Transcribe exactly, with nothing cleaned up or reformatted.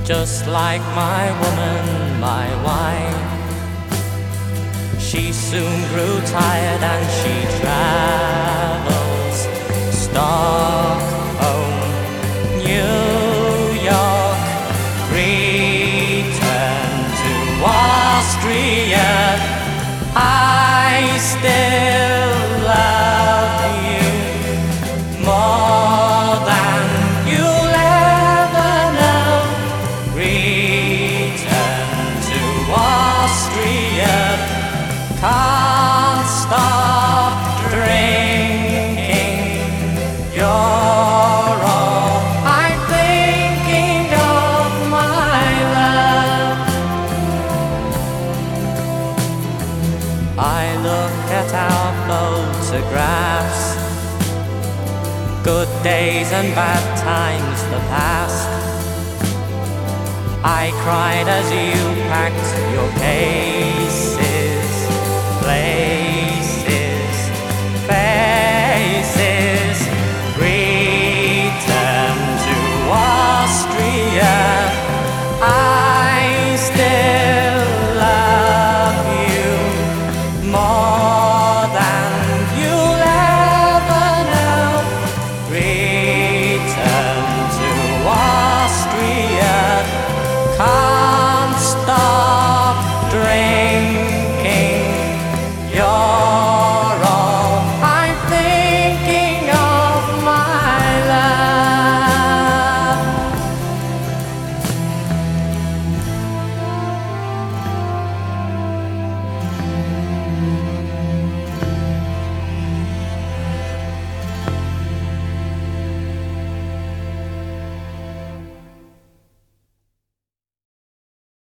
just like my woman, my wife. She soon grew tired and she travels Stockholm, New York, return to Austria. I still love you more than you'll ever know. Return to Austria. Can't stop drinking. You're all I'm thinking of, my love. I look at our photographs, good days and bad times, the past. I cried as you packed your cage.